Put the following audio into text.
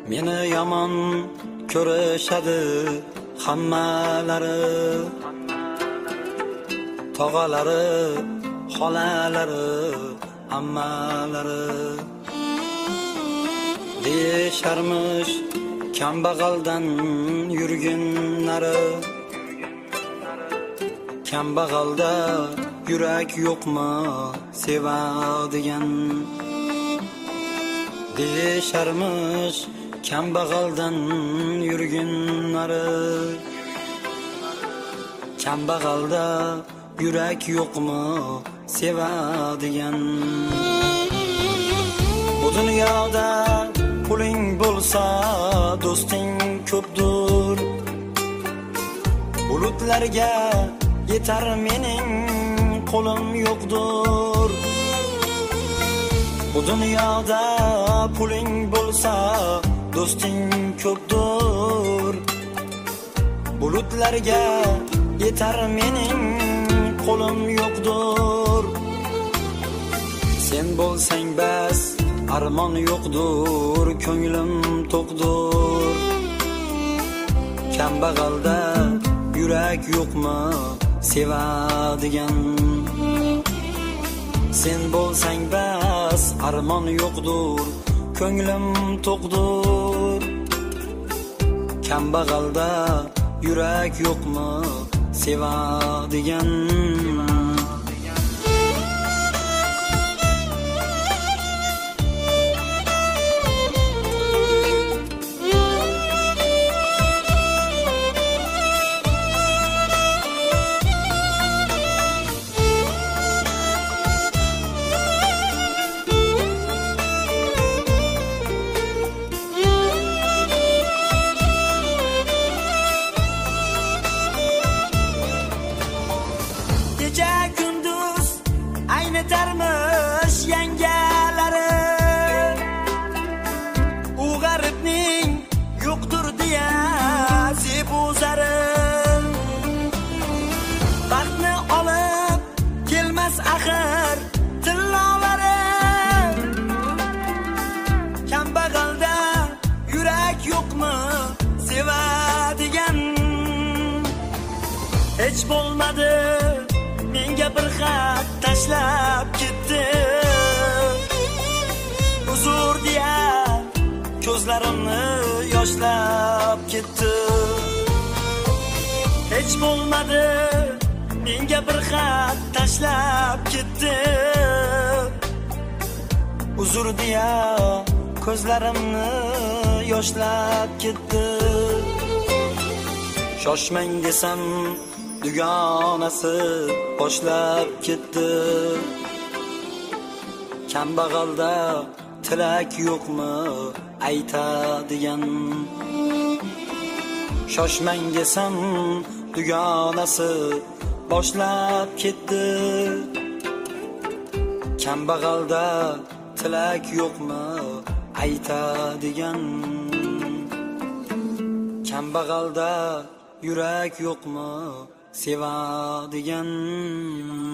Meni yomon ko'rishadi hammalari, tog'alari, xolalari, ammalari. Deyisharmish kambag'aldan yurginlari, kambag'alda yurak yo'qmi sevadigan. Deyisharmish kambag'aldan yurginlari, kambag'alda yurak yo'qmi sevadigan. Bu dunyoda puling bo'lsa do'sting ko'pdir, bulutlarga yetar mening qo'lim yo'qdir. Bu dunyoda puling bo'lsa do'sting ko'pdir, bulutlarga yetar mening qo'lim yo'qdir. Sen bo'lsang bas armon yo'qdir, ko'nglim to'qdir. Kambag'alda yurak yo'qmi sevadigan. Sen bo'lsang bas armon yo'qdir, ko'nglim to'qdir. Kambag'alda yurak yo'qmi sevadigan. Aynitarmish yangalari, u g'aribning yo'qdir deya zebuzari. Baxtni olib kelmas axir tillolari, kambag'alda yurak yo'qmi sevadigan. Hech bo'lmadi menga bir xat tashlab ketdi, uzr deya ko'zlarimni yoshlab ketdi. Hech bo'lmadi menga bir xat tashlab ketdi, uzr deya ko'zlarimni yoshlab ketdi. Shoshmang desam dugonasi boshlab ketdi. Kambag'alda tilak yo'qmi aytadigan. Shoshmang desam dugonasi boshlab ketdi. Kambag'alda tilak yo'qmi aytadigan. Kambag'alda yurak yo'qmi sevadigan.